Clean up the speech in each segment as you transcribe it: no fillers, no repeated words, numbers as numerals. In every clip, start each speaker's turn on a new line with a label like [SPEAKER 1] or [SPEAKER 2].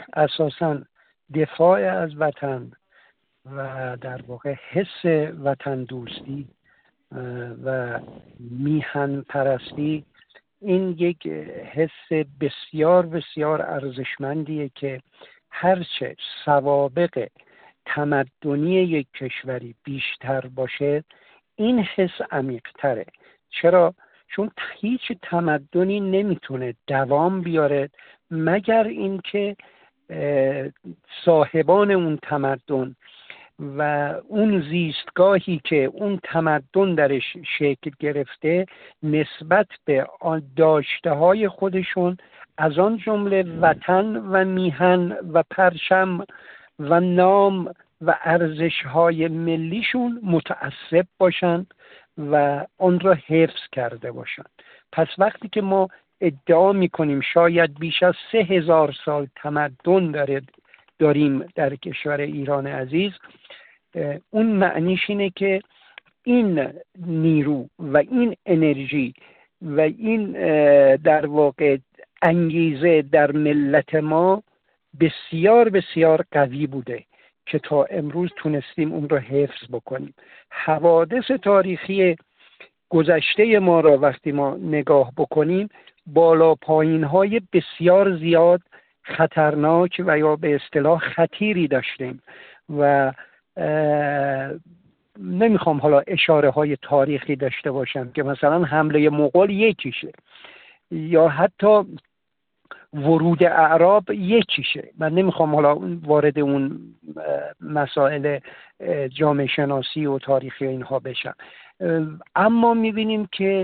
[SPEAKER 1] اساساً دفاع از وطن و در واقع حس وطن دوستی و میهن پرستی، این یک حس بسیار بسیار ارزشمندیه که هرچه سوابق تمدنی یک کشوری بیشتر باشه این حس عمیق‌تره. چرا؟ چون هیچ تمدنی نمیتونه دوام بیاره مگر اینکه صاحبان اون تمدن و اون زیستگاهی که اون تمدن درش شکل گرفته نسبت به داشته‌های خودشون از آن جمله وطن و میهن و پرچم و نام و ارزش‌های ملیشون متعصب باشن و آن را حفظ کرده باشن. پس وقتی که ما ادعا می‌کنیم شاید بیش از 3000 سال تمدن داریم در کشور ایران عزیز، اون معنیش اینه که این نیرو و این انرژی و این در واقع انگیزه در ملت ما بسیار بسیار قوی بوده که تا امروز تونستیم اون رو حفظ بکنیم. حوادث تاریخی گذشته ما را وقتی ما نگاه بکنیم بالا پایین های بسیار زیاد خطرناک و یا به اصطلاح خطیری داشتیم و نمیخوام حالا اشاره های تاریخی داشته باشم که مثلا حمله مغول یکیشه یا حتی ورود اعراب یکیشه. من نمیخوام حالا وارد اون مسائل جامعه شناسی و تاریخی اینها بشم، اما میبینیم که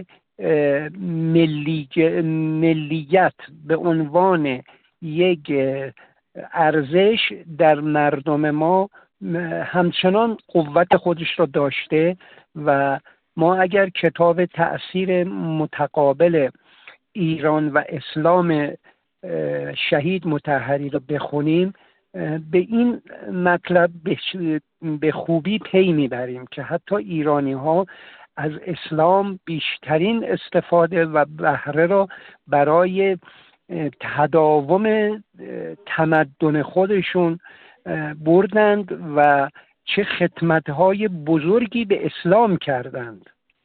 [SPEAKER 1] ملیت به عنوان یک ارزش در مردم ما همچنان قوت خودش را داشته و ما اگر کتاب تأثیر متقابل ایران و اسلام شهید مطهری رو بخونیم به این مطلب به خوبی پی میبریم که حتی ایرانی ها از اسلام بیشترین استفاده و بهره را برای تداوم تمدن خودشون بردند و چه خدمت‌های بزرگی به اسلام کردند.